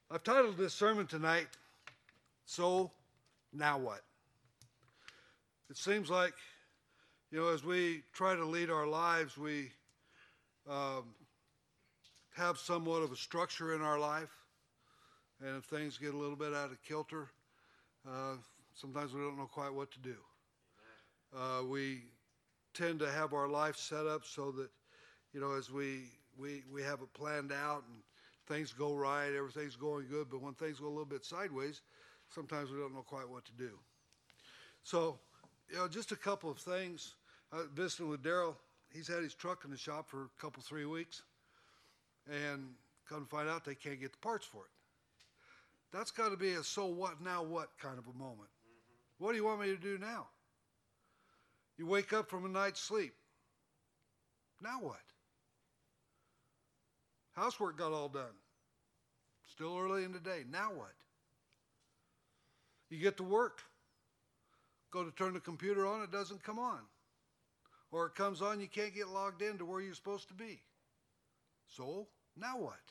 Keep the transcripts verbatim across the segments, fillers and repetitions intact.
I've titled this sermon tonight, So Now What? It seems like, you know, as we try to lead our lives, we um, have somewhat of a structure in our life. And if things get a little bit out of kilter, uh, sometimes we don't know quite what to do. Uh, we tend to have our life set up so that, you know, as we, we, we have it planned out and things go right, everything's going good, but when things go a little bit sideways, sometimes we don't know quite what to do. So, you know, just a couple of things. I was visiting with Daryl. He's had his truck in the shop for a couple, three weeks, and come to find out they can't get the parts for it. That's got to be a so what, now what kind of a moment. Mm-hmm. What do you want me to do now? You wake up from a night's sleep. Now what? Housework got all done. Still early in the day. Now what? You get to work. Go to turn the computer on, it doesn't come on. Or it comes on, you can't get logged in to where you're supposed to be. So, now what?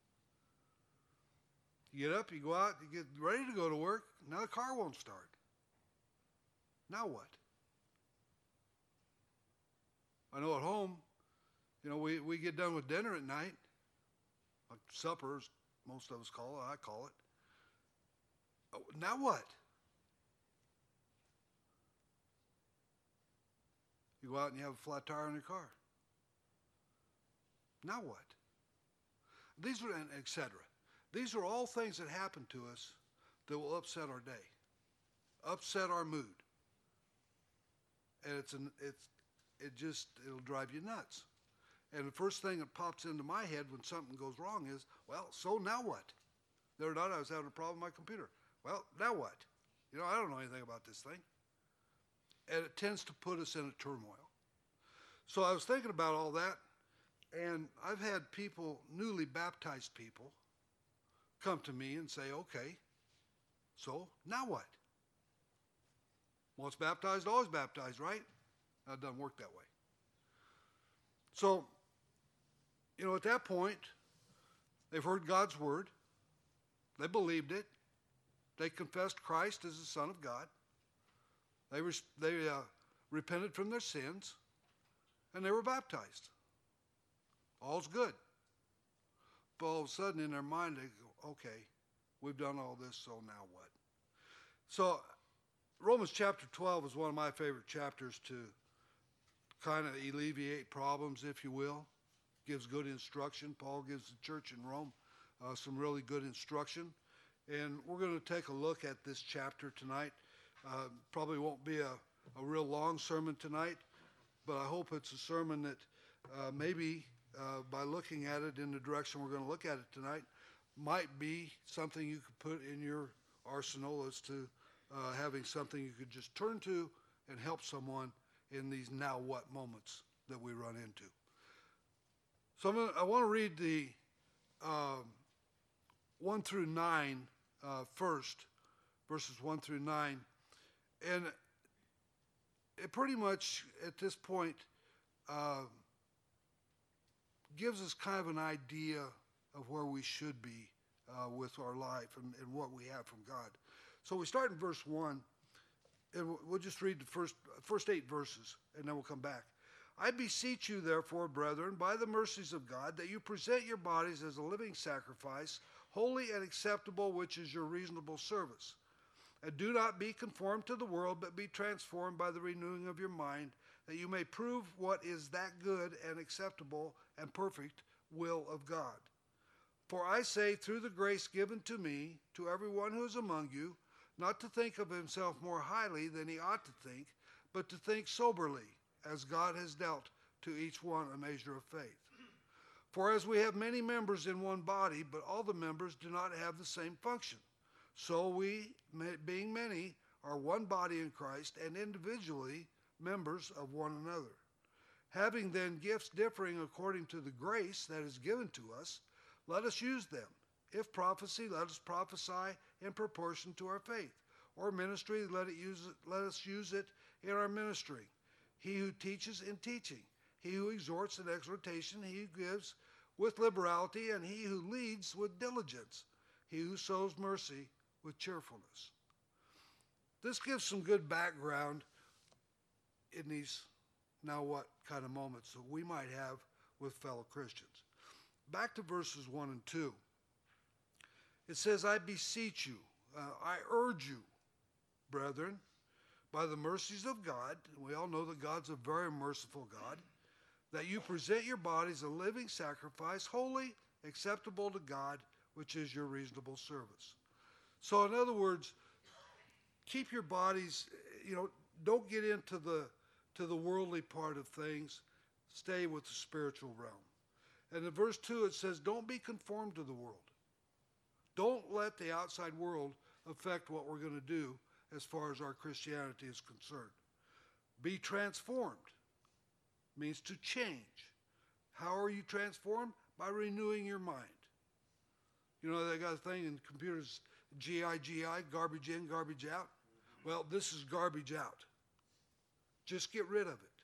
You get up, you go out, you get ready to go to work. Now the car won't start. Now what? I know at home, you know, we, we get done with dinner at night. Like supper, as most of us call it, I call it. Oh, now what? You go out and you have a flat tire on your car. Now what? These are, and et cetera. These are all things that happen to us that will upset our day, upset our mood, and it's an it's it just it'll drive you nuts. And the first thing that pops into my head when something goes wrong is, well, so now what? The other night I was having a problem with my computer. Well, now what? You know, I don't know anything about this thing. And it tends to put us in a turmoil. So I was thinking about all that, and I've had people, newly baptized people, come to me and say, okay, so now what? Once baptized, always baptized, right? That doesn't work that way. So, you know, at that point, they've heard God's word. They believed it. They confessed Christ as the Son of God. They, re- they uh, repented from their sins, and they were baptized. All's good. But all of a sudden, in their mind, they go, okay, we've done all this, so now what? So Romans chapter twelve is one of my favorite chapters to kind of alleviate problems, if you will. Gives good instruction. Paul gives the church in Rome uh, some really good instruction. And we're going to take a look at this chapter tonight. Uh, probably won't be a, a real long sermon tonight, but I hope it's a sermon that uh, maybe uh, by looking at it in the direction we're going to look at it tonight might be something you could put in your arsenal as to uh, having something you could just turn to and help someone in these now what moments that we run into. So I'm gonna, I want to read the um, one through nine uh, first, verses one through nine. And it pretty much, at this point, uh, gives us kind of an idea of where we should be uh, with our life and, and what we have from God. So we start in verse one, and we'll just read the first, first eight verses, and then we'll come back. I beseech you, therefore, brethren, by the mercies of God, that you present your bodies as a living sacrifice, holy and acceptable, which is your reasonable service. And do not be conformed to the world, but be transformed by the renewing of your mind, that you may prove what is that good and acceptable and perfect will of God. For I say, through the grace given to me, to everyone who is among you, not to think of himself more highly than he ought to think, but to think soberly, as God has dealt to each one a measure of faith. For as we have many members in one body, but all the members do not have the same function, so we, being many, are one body in Christ, and individually members of one another. Having then gifts differing according to the grace that is given to us, let us use them. If prophecy, let us prophesy in proportion to our faith. Or ministry, let it use it, let us use it in our ministry. He who teaches in teaching, he who exhorts in exhortation, he who gives with liberality, and he who leads with diligence. he who sows mercy with cheerfulness. This gives some good background in these now what kind of moments that we might have with fellow Christians. Back to verses one and two. It says, I beseech you, uh, I urge you, brethren, by the mercies of God, and we all know that God's a very merciful God, that you present your bodies a living sacrifice, holy, acceptable to God, which is your reasonable service. So in other words, keep your bodies, you know, don't get into the to the worldly part of things. Stay with the spiritual realm. And in verse two it says, don't be conformed to the world. Don't let the outside world affect what we're going to do as far as our Christianity is concerned. Be transformed. Means to change. How are you transformed? By renewing your mind. You know, they got a thing in computers, G I G I, garbage in, garbage out. Well, this is garbage out. Just get rid of it.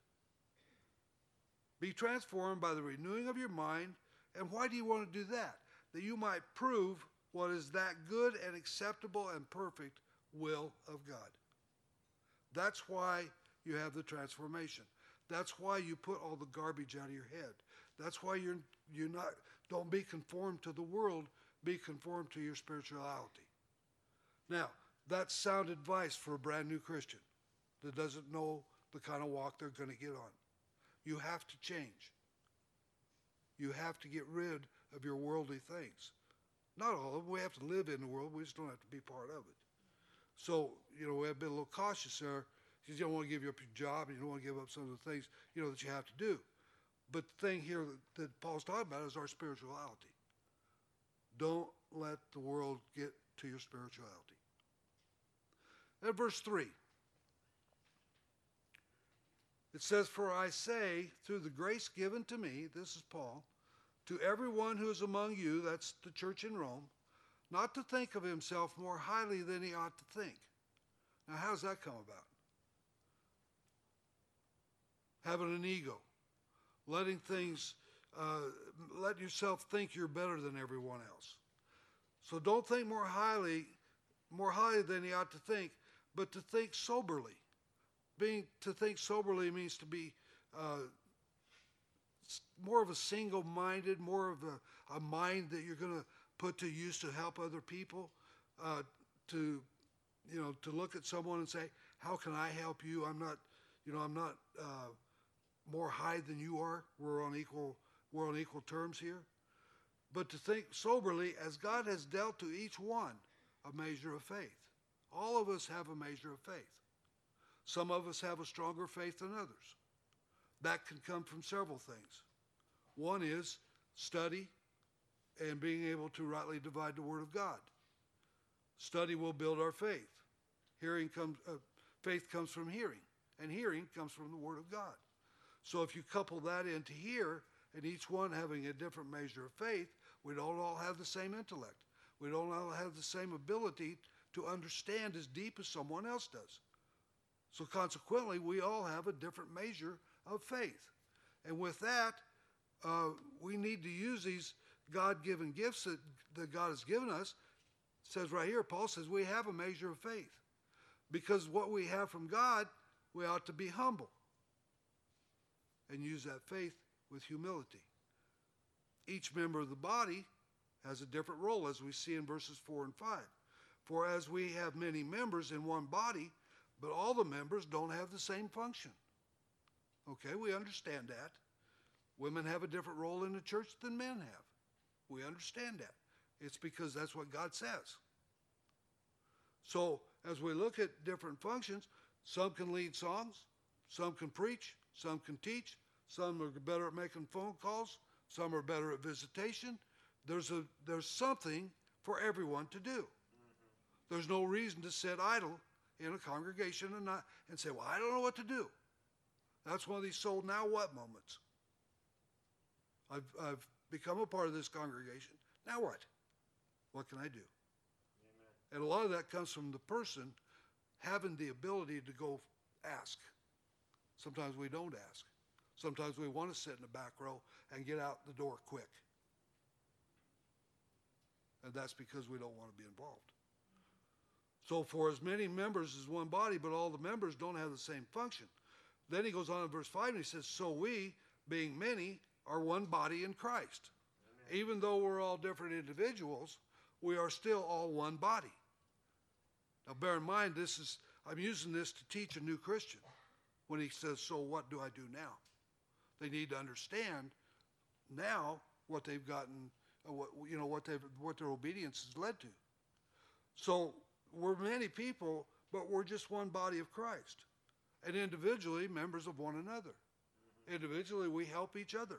Be transformed by the renewing of your mind. And why do you want to do that? That you might prove what is that good and acceptable and perfect will of God. That's why you have the transformation. That's why you put all the garbage out of your head. That's why you're you're not don't be conformed to the world, be conformed to your spirituality. Now, that's sound advice for a brand new Christian that doesn't know the kind of walk they're going to get on. You have to change. You have to get rid of your worldly things. Not all of them. We have to live in the world. We just don't have to be part of it. So, you know, we have been a little cautious there. You don't want to give up your job, and you don't want to give up some of the things, you know, that you have to do. But the thing here that, that Paul's talking about is our spirituality. Don't let the world get to your spirituality. And verse three. It says, for I say, through the grace given to me, this is Paul, to everyone who is among you, that's the church in Rome, not to think of himself more highly than he ought to think. Now, how does that come about? Having an ego, letting things, uh, let yourself think you're better than everyone else. So don't think more highly, more highly than you ought to think, but to think soberly. Being to think soberly means to be uh, more of a single-minded, more of a, a mind that you're going to put to use to help other people. Uh, to, you know, to look at someone and say, "How can I help you? I'm not, you know, I'm not uh, more high than you are. We're on equal, we're on equal terms here." But to think soberly, as God has dealt to each one a measure of faith. All of us have a measure of faith. Some of us have a stronger faith than others. That can come from several things. One is study and being able to rightly divide the Word of God. Study will build our faith. Hearing comes, uh, faith comes from hearing, and hearing comes from the Word of God. So if you couple that into here, and each one having a different measure of faith, we don't all have the same intellect. We don't all have the same ability to understand as deep as someone else does. So consequently, we all have a different measure of faith. And with that, uh, we need to use these God-given gifts that, that God has given us. It says right here, Paul says, we have a measure of faith. Because what we have from God, we ought to be humble and use that faith with humility. Each member of the body has a different role, as we see in verses four and five. For as we have many members in one body, but all the members don't have the same function. Okay, we understand that. Women have a different role in the church than men have. We understand that. It's because that's what God says. So as we look at different functions, some can lead songs, some can preach, some can teach, some are better at making phone calls, some are better at visitation. There's a there's something for everyone to do. Mm-hmm. There's no reason to sit idle in a congregation and not and say, well, I don't know what to do. That's one of these so now what moments. I've I've become a part of this congregation. Now what? What can I do? Amen. And a lot of that comes from the person having the ability to go ask. Sometimes we don't ask. Sometimes we want to sit in the back row and get out the door quick. And that's because we don't want to be involved. So for as many members as one body, but all the members don't have the same function. Then he goes on in verse five and he says, so we, being many, are one body in Christ. Amen. Even though we're all different individuals, we are still all one body. Now bear in mind, this is I'm using this to teach a new Christian. When he says, so what do I do now? They need to understand now what they've gotten, uh, what, you know, what they've, what their obedience has led to. So we're many people, but we're just one body of Christ. And individually, members of one another. Mm-hmm. Individually, we help each other.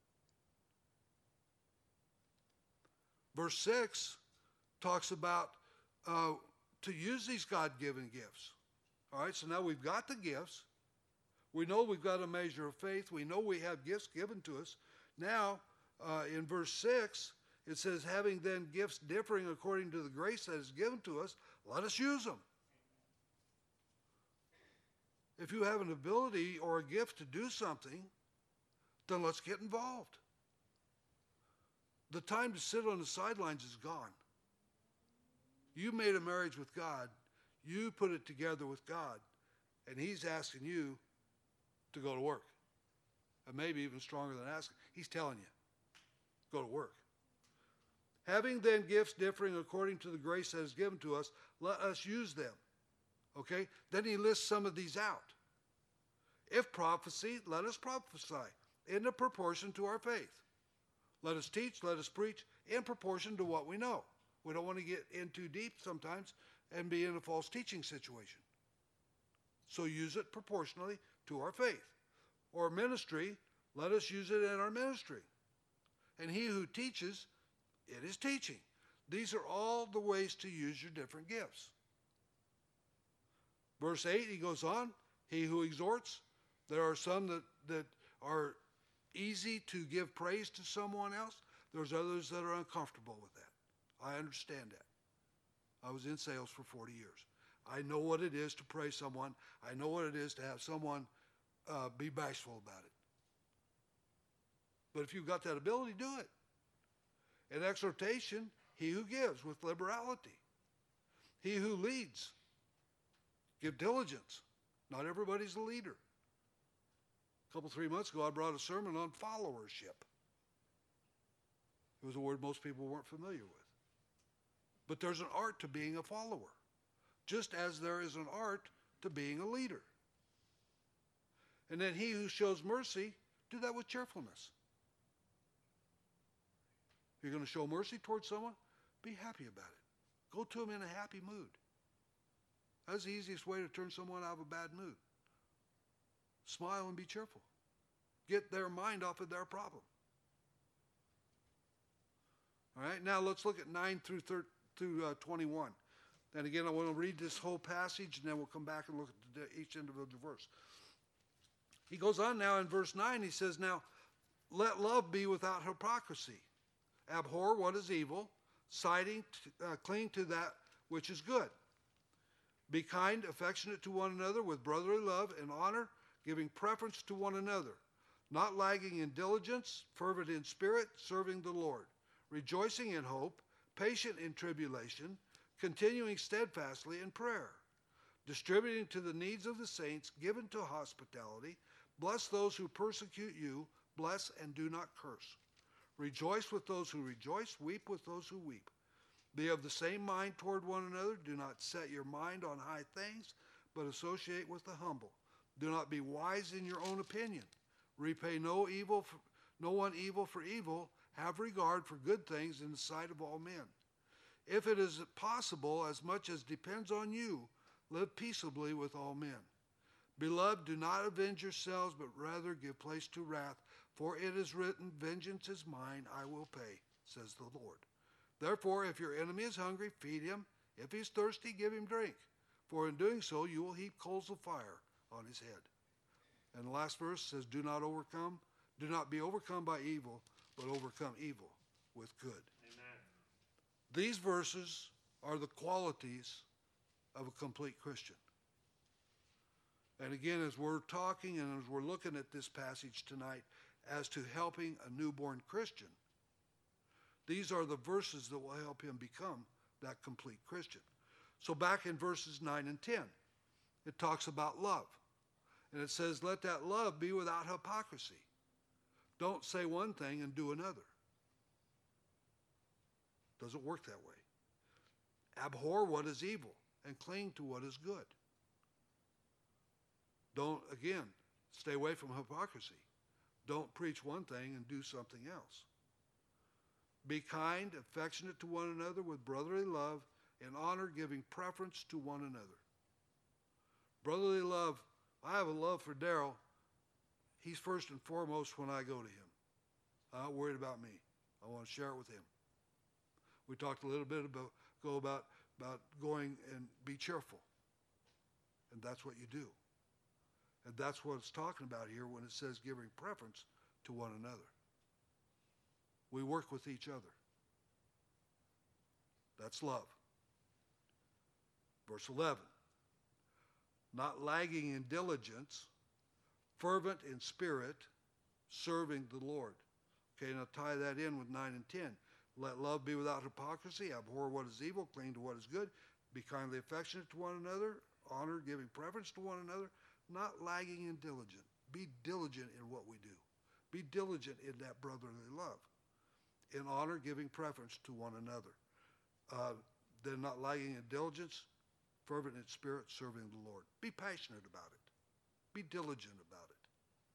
Verse six talks about uh, to use these God-given gifts. All right, so now we've got the gifts. We know we've got a measure of faith. We know we have gifts given to us. Now, uh, in verse six, it says, having then gifts differing according to the grace that is given to us, let us use them. If you have an ability or a gift to do something, then let's get involved. The time to sit on the sidelines is gone. You made a marriage with God. You put it together with God. And he's asking you to go to work. And maybe even stronger than asking. He's telling you, go to work. Having then gifts differing according to the grace that is given to us, let us use them. Okay? Then he lists some of these out. If prophecy, let us prophesy in the proportion to our faith. Let us teach, let us preach in proportion to what we know. We don't want to get in too deep sometimes and be in a false teaching situation. So use it proportionally to our faith. Or ministry, let us use it in our ministry. And he who teaches, it is teaching. These are all the ways to use your different gifts. Verse eight, he goes on, he who exhorts, there are some that, that are easy to give praise to someone else. There's others that are uncomfortable with that. I understand that. I was in sales for forty years. I know what it is to praise someone. I know what it is to have someone uh, be bashful about it. But if you've got that ability, do it. In exhortation, he who gives with liberality. He who leads, give diligence. Not everybody's a leader. A couple, three months ago, I brought a sermon on followership. It was a word most people weren't familiar with. But there's an art to being a follower, just as there is an art to being a leader. And then he who shows mercy, do that with cheerfulness. If you're going to show mercy towards someone, be happy about it. Go to them in a happy mood. That's the easiest way to turn someone out of a bad mood. Smile and be cheerful. Get their mind off of their problem. All right, now let's look at nine through thirteen. Through uh, twenty-one. And again, I want to read this whole passage, and then we'll come back and look at the, each individual verse. He goes on now in verse nine. He says, now, let love be without hypocrisy. Abhor what is evil, siding, to, uh, cling to that which is good. Be kind, affectionate to one another with brotherly love and honor, giving preference to one another, not lagging in diligence, fervent in spirit, serving the Lord, rejoicing in hope, patient in tribulation, continuing steadfastly in prayer, distributing to the needs of the saints, given to hospitality. Bless those who persecute you, bless and do not curse. Rejoice with those who rejoice, weep with those who weep. Be of the same mind toward one another. Do not set your mind on high things, but associate with the humble. Do not be wise in your own opinion. Repay no evil, for, no one evil for evil. Have regard for good things in the sight of all men. If it is possible, as much as depends on you, live peaceably with all men. Beloved, do not avenge yourselves, but rather give place to wrath, for it is written, vengeance is mine, I will pay, says the Lord. Therefore, if your enemy is hungry, feed him. If he is thirsty, give him drink. For in doing so, you will heap coals of fire on his head. And the last verse says, do not overcome, do not be overcome by evil, but overcome evil with good. Amen. These verses are the qualities of a complete Christian. And again, as we're talking and as we're looking at this passage tonight as to helping a newborn Christian, These are the verses that will help him become that complete Christian. So back in verses nine and ten, it talks about love. And it says, let that love be without hypocrisy. Don't say one thing and do another. Doesn't work that way. Abhor what is evil and cling to what is good. Don't, again, stay away from hypocrisy. Don't preach one thing and do something else. Be kind, affectionate to one another with brotherly love, in honor, giving preference to one another. Brotherly love, I have a love for Daryl. He's first and foremost when I go to him. I'm not worried about me. I want to share it with him. We talked a little bit about, go about, about going and be cheerful. And that's what you do. And that's what it's talking about here when it says giving preference to one another. We work with each other. That's love. Verse eleven. Not lagging in diligence, fervent in spirit, serving the Lord. Okay, now tie that in with nine and ten. Let love be without hypocrisy. Abhor what is evil. Cling to what is good. Be kindly affectionate to one another. Honor, giving preference to one another. Not lagging in diligence. Be diligent in what we do. Be diligent in that brotherly love. In honor, giving preference to one another. Uh, then not lagging in diligence, fervent in spirit, serving the Lord. Be passionate about it. Be diligent about it.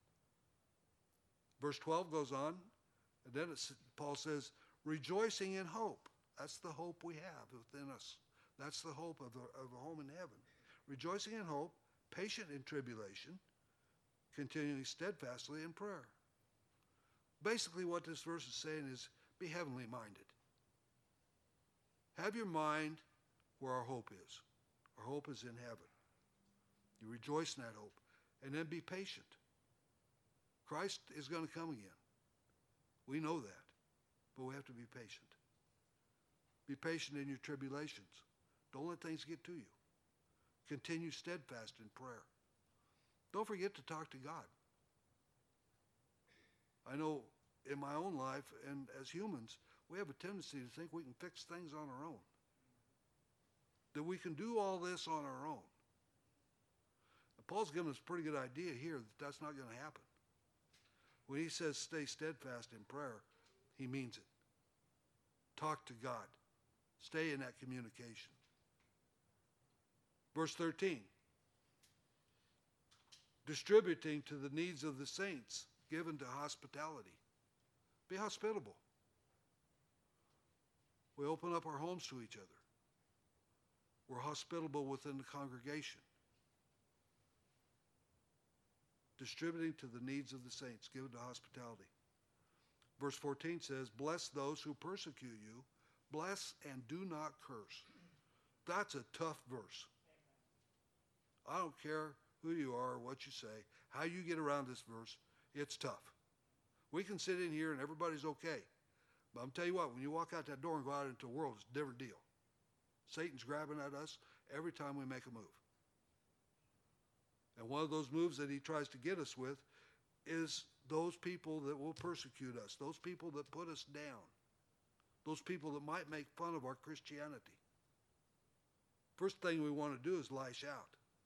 Verse twelve goes on, and then it's, Paul says, rejoicing in hope. That's the hope we have within us. That's the hope of a, of a home in heaven. Rejoicing in hope, patient in tribulation, continuing steadfastly in prayer. Basically what this verse is saying is, be heavenly minded. Have your mind where our hope is. Our hope is in heaven. You rejoice in that hope. And then be patient. Christ is going to come again. We know that. But we have to be patient. Be patient in your tribulations. Don't let things get to you. Continue steadfast in prayer. Don't forget to talk to God. I know in my own life and as humans, we have a tendency to think we can fix things on our own. That we can do all this on our own. And Paul's given us a pretty good idea here that that's not going to happen. When he says stay steadfast in prayer, he means it. Talk to God. Stay in that communication. Verse thirteen. Distributing to the needs of the saints, given to hospitality. Be hospitable. We open up our homes to each other. We're hospitable within the congregation. Distributing to the needs of the saints, given to hospitality. Verse fourteen says, bless those who persecute you. Bless and do not curse. That's a tough verse. I don't care who you are, what you say, how you get around this verse. It's tough. We can sit in here and everybody's okay. But I'm telling you what, when you walk out that door and go out into the world, it's a different deal. Satan's grabbing at us every time we make a move. And one of those moves that he tries to get us with is those people that will persecute us, those people that put us down, those people that might make fun of our Christianity. First thing we want to do is lash out.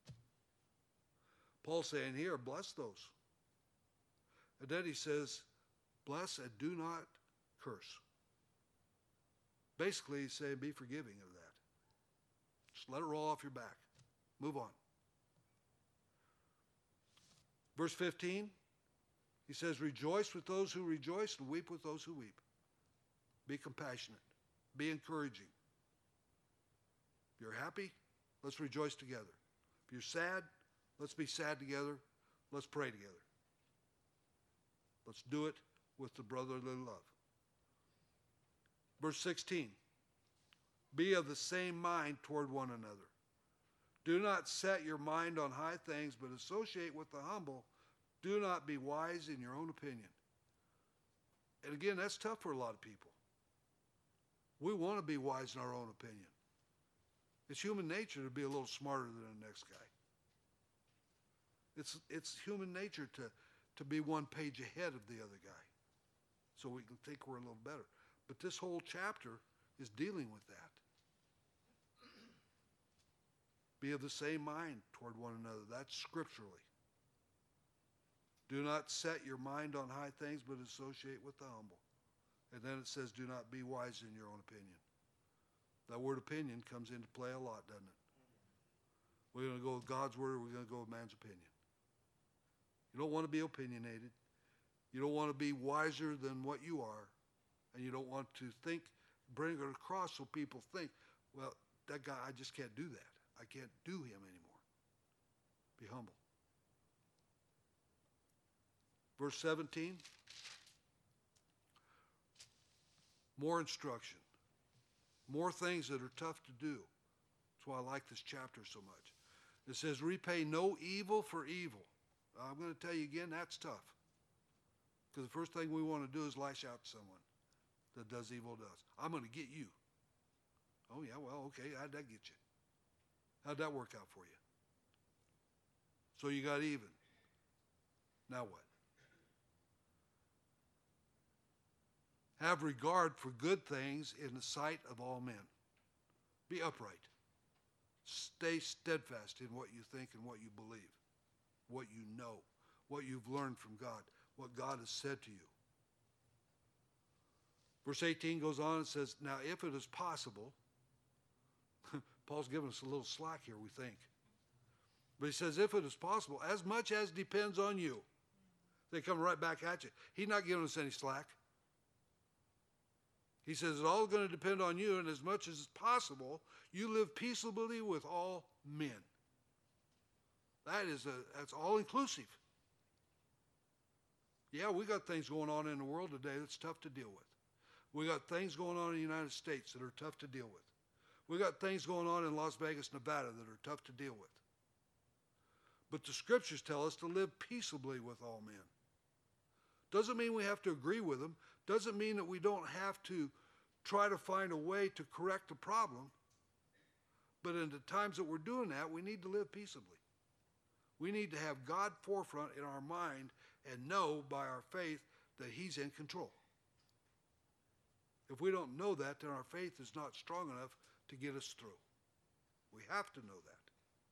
Paul's saying here, bless those. And then he says, bless and do not curse. Basically, he's saying be forgiving of that. Just let it roll off your back. Move on. Verse fifteen, he says, rejoice with those who rejoice and weep with those who weep. Be compassionate. Be encouraging. If you're happy, let's rejoice together. If you're sad, let's be sad together. Let's pray together. Let's do it with the brotherly love. Verse sixteen, be of the same mind toward one another. Do not set your mind on high things, but associate with the humble. Do not be wise in your own opinion. And again, that's tough for a lot of people. We want to be wise in our own opinion. It's human nature to be a little smarter than the next guy. It's, it's human nature to, to be one page ahead of the other guy so we can think we're a little better. But this whole chapter is dealing with that. Be of the same mind toward one another. That's scripturally. Do not set your mind on high things, but associate with the humble. And then it says, do not be wise in your own opinion. That word opinion comes into play a lot, doesn't it? We're going to go with God's word, or we're going to go with man's opinion. You don't want to be opinionated. You don't want to be wiser than what you are. And you don't want to think, bring it across so people think, well, that guy, I just can't do that. I can't do him anymore. Be humble. Verse seventeen. More instruction. More things that are tough to do. That's why I like this chapter so much. It says, repay no evil for evil. I'm going to tell you again, that's tough. Because the first thing we want to do is lash out to someone that does evil to us. I'm going to get you. Oh, yeah, well, okay, how'd that get you? How'd that work out for you? So you got even. Now what? Have regard for good things in the sight of all men. Be upright. Stay steadfast in what you think and what you believe, what you know, what you've learned from God, what God has said to you. Verse eighteen goes on and says, now if it is possible, Paul's giving us a little slack here, we think. But he says, if it is possible, as much as depends on you. They come right back at you. He's not giving us any slack. He says, it's all going to depend on you, and as much as possible, you live peaceably with all men. That is a, that's all inclusive. Yeah, we got things going on in the world today that's tough to deal with. We got things going on in the United States that are tough to deal with. We got things going on in Las Vegas, Nevada that are tough to deal with. But the scriptures tell us to live peaceably with all men. Doesn't mean we have to agree with them. Doesn't mean that we don't have to try to find a way to correct the problem. But in the times that we're doing that, we need to live peaceably. We need to have God forefront in our mind and know by our faith that he's in control. If we don't know that, then our faith is not strong enough to get us through. We have to know that.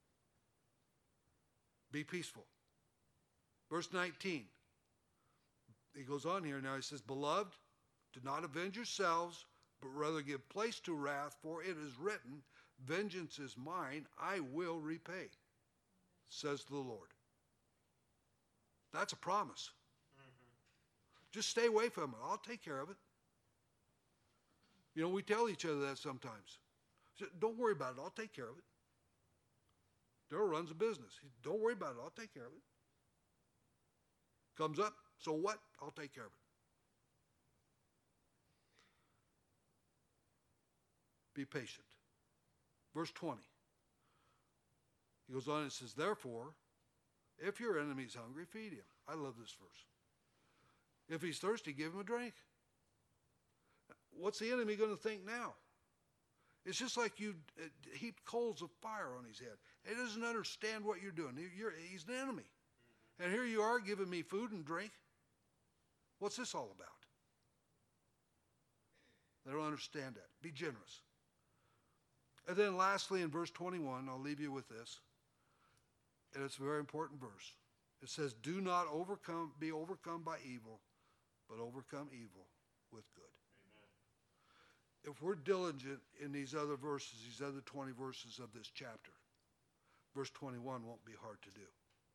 Be peaceful. Verse nineteen. He goes on here now. He says, beloved, do not avenge yourselves, but rather give place to wrath, for it is written, vengeance is mine, I will repay, says the Lord. That's a promise. Mm-hmm. Just stay away from it. I'll take care of it. You know, we tell each other that sometimes. Don't worry about it. I'll take care of it. Daryl runs a business. Don't worry about it. I'll take care of it. Comes up, so what? I'll take care of it. Be patient. Verse twenty. He goes on and says, therefore, if your enemy is hungry, feed him. I love this verse. If he's thirsty, give him a drink. What's the enemy going to think now? It's just like you uh, heaped coals of fire on his head. He doesn't understand what you're doing. You're, he's an enemy. Mm-hmm. And here you are giving me food and drink. What's this all about? They don't understand that. Be generous. And then lastly, in verse twenty-one, I'll leave you with this. And it's a very important verse. It says, do not overcome, be overcome by evil, but overcome evil with good. If we're diligent in these other verses, these other twenty verses of this chapter, verse twenty-one won't be hard to do.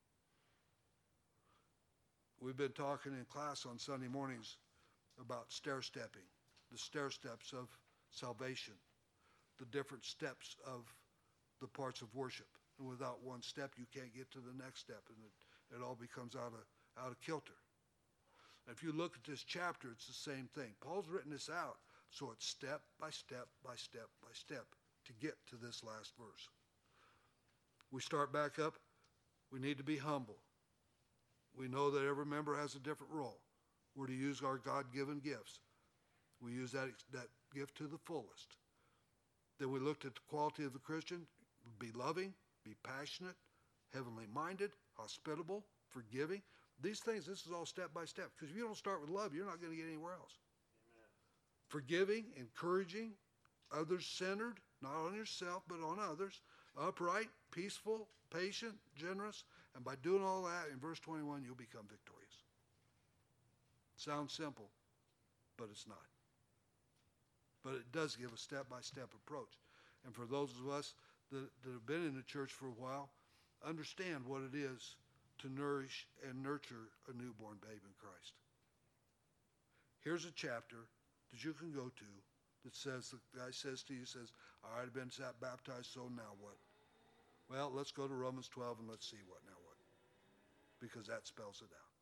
We've been talking in class on Sunday mornings about stair-stepping, the stair steps of salvation, the different steps of the parts of worship. And without one step, you can't get to the next step, and it, it all becomes out of, out of kilter. If you look at this chapter, it's the same thing. Paul's written this out. So it's step by step by step by step to get to this last verse. We start back up. We need to be humble. We know that every member has a different role. We're to use our God-given gifts. We use that, that gift to the fullest. Then we looked at the quality of the Christian. Be loving, be passionate, heavenly minded, hospitable, forgiving. These things, this is all step by step. Because if you don't start with love, you're not going to get anywhere else. forgiving, encouraging, others-centered, not on yourself, but on others, upright, peaceful, patient, generous, and by doing all that, in verse twenty-one, you'll become victorious. Sounds simple, but it's not. But it does give a step-by-step approach. And for those of us that, that have been in the church for a while, understand what it is to nourish and nurture a newborn babe in Christ. Here's a chapter that you can go to that says, the guy says to you, says, all right, I've been baptized, so now what? Well, let's go to Romans twelve and let's see what now what. Because that spells it out.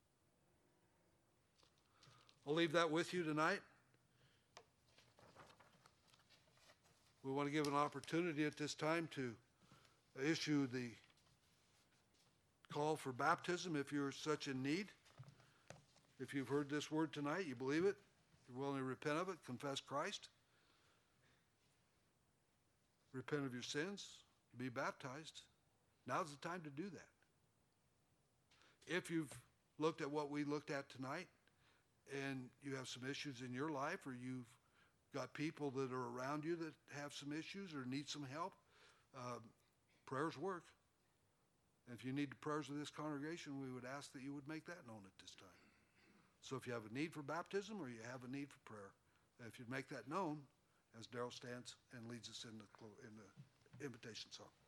I'll leave that with you tonight. We want to give an opportunity at this time to issue the call for baptism if you're such in need. If you've heard this word tonight, you believe it, you're willing to repent of it, confess Christ, repent of your sins, be baptized, now's the time to do that. If you've looked at what we looked at tonight and you have some issues in your life, or you've got people that are around you that have some issues or need some help, um, prayers work. And if you need the prayers of this congregation, we would ask that you would make that known at this time. So if you have a need for baptism or you have a need for prayer, if you'd make that known as Daryl stands and leads us in the, in the invitation song.